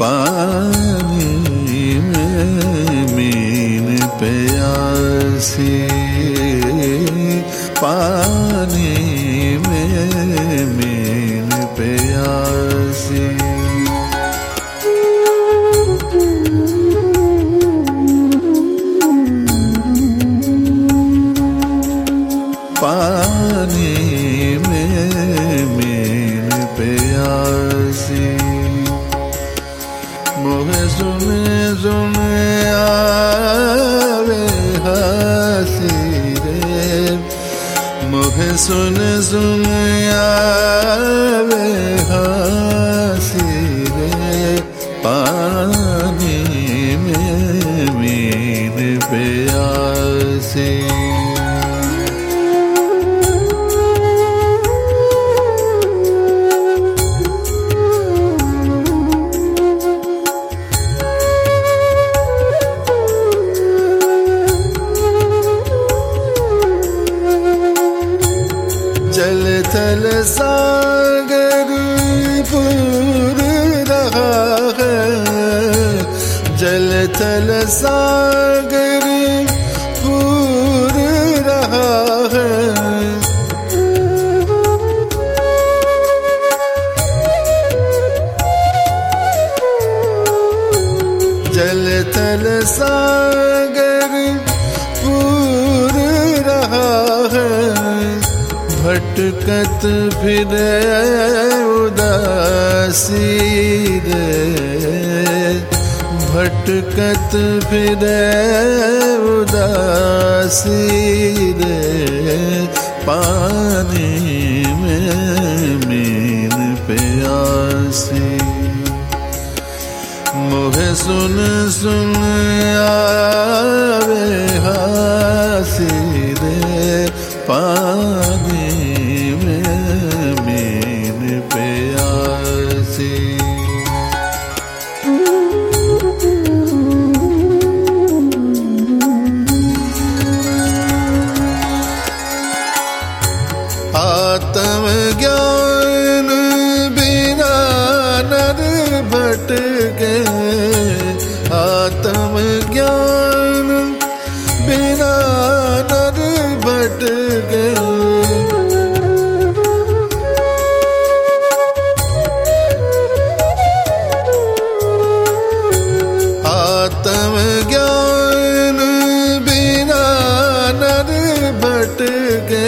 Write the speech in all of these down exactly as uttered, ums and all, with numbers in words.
पानी में मीन प्यासी, पानी में मीन प्यासी। पानी में मीन प्यासी, मोहे सुने सुने आवे हंसी रे, मोहे सुने सुने आवे हंसी रे, पानी में मीन प्यासी। जल थल सागर पूर रहा है, जल थल सागर पूर रहा है, जल थल सागर पूर रहा है, भटकत फिरे उदासी रे, भटकत फिरे उदासी रे, पानी में मीन प्यासी। मोहे सुन सुन आवे हंसी रे, पानी में मीन प्यासी। आत्म ज्ञान बिना नर भटके, आत्म ज्ञान बिना नर भटके, आत्म ज्ञान बिना नर भटके,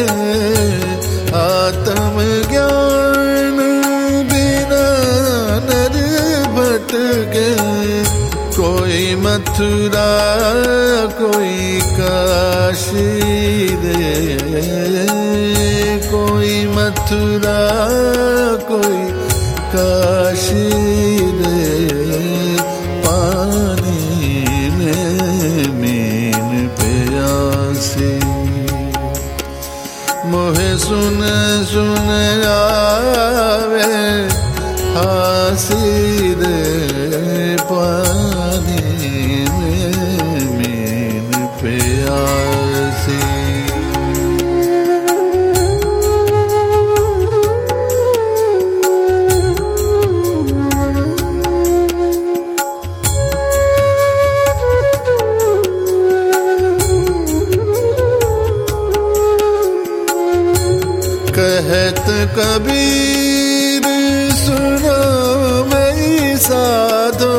आत्म ज्ञान बिना नर भटके। कोई मथुरा कोई काशी रे, कोई मथुरा कोई काशी रे, पानी में मीन प्यासी। मोहे सुन सुन आवे हंसी रे, पानी में मीन प्यासी। कहत कबीर सुनो मैं साधो,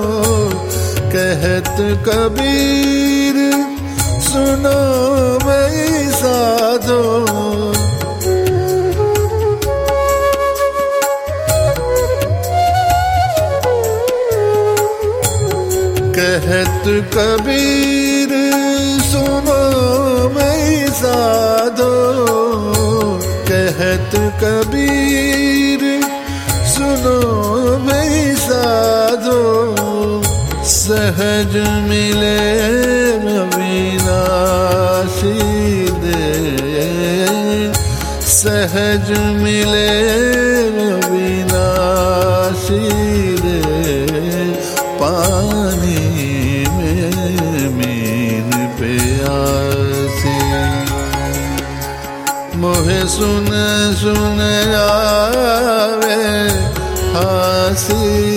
कहत कबीर सुनो मैं साधो, कहत कबीर सुनो मैं साधो, कहत कबीर सुनो मैं साधो, सहज मिले अविनाशी दे, सहज मिले अविनाशी दे, पानी में मीन प्यासी। मोहे सुन सुन आवे हंसी